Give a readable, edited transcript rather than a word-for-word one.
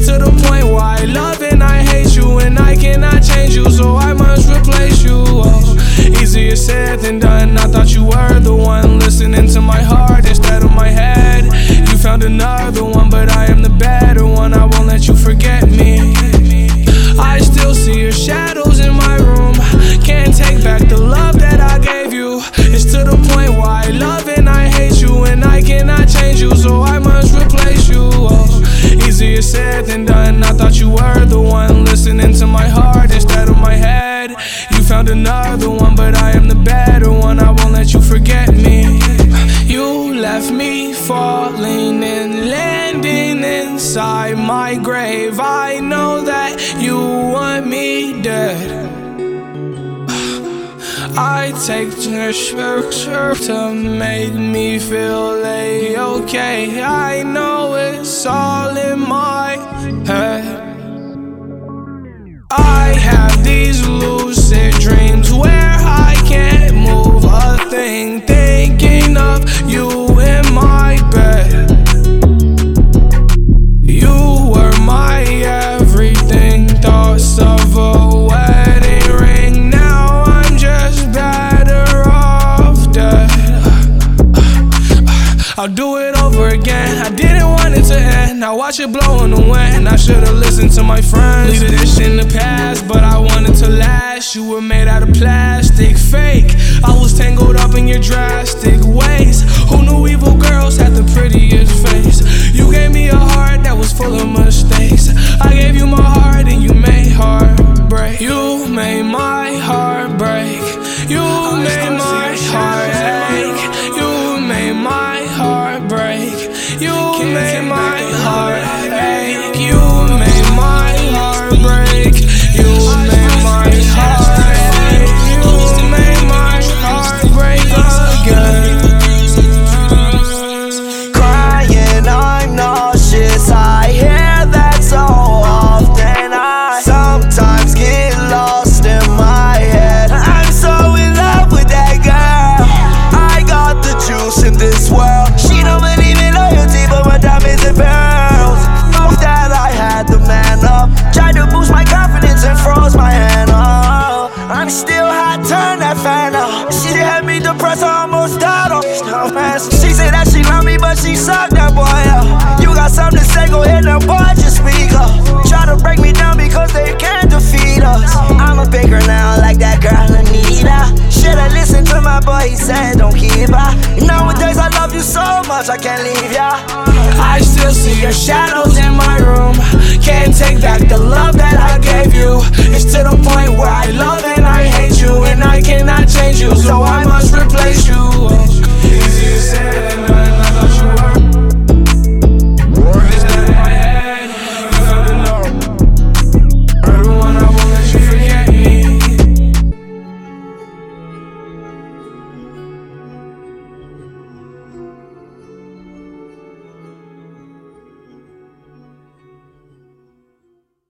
It's to the point where I love and I hate you, and I cannot change you, so I must replace you. Oh, easier said than done. I thought you were the one listening to my heart instead of my head. You found another one, but I am the better one. I won't let you forget me. I still see your shadows in my room. Can't take back the love that I gave you. It's to the point where I love and I hate you, and I cannot change you, so I must replace you. Oh, easier said than done. I thought you were the one listening to my heart instead of my head. You found another one, but I am the better one. I won't let you forget me. You left me falling and landing inside my grave. I know that you want me dead. I take pictures to make me feel okay. I know it's all in my head. I have these lucid dreams where I can't move a thing, thinking of you in my bed. You were my everything, thoughts of a wedding ring. Now I'm just better off dead. I'll do it over again. I didn't want it to end. Now watch it blow in the wind. I should've listened to my friends. Leave this in the past, but I wanted to last. You were made out of plastic, fake. I was tangled up in your drastic ways. Who knew evil girls had the prettiest face? You gave me a heart that was full of mistakes. I gave you my heart and you made heartbreak. You made my heart break. You made my heart ache. You made my heart break. You made my heart ache. You made my heart break. You made my heart ache. You made my heart break again. Crying, I'm nauseous. I hear that so often. I sometimes get lost in my head. I'm so in love with that girl. I got the juice in this world. She don't believe in loyalty, but my diamonds and pearls. Know that I had the man up. Tried to boost my confidence and froze my hand up. I'm still hot, turn that fan up. She had me depressed, I almost died on. She said that she loved me, but she sucked that boy up. You got something to say, go ahead now, boy, just speak up. Try to break me down because they can't defeat us. I'm a bigger now, like that girl Anita. Should've listened to my boy, he said don't keep her. Nowadays I love you so much, I can't leave ya. I still see your shadows in my room. Can't take back the love that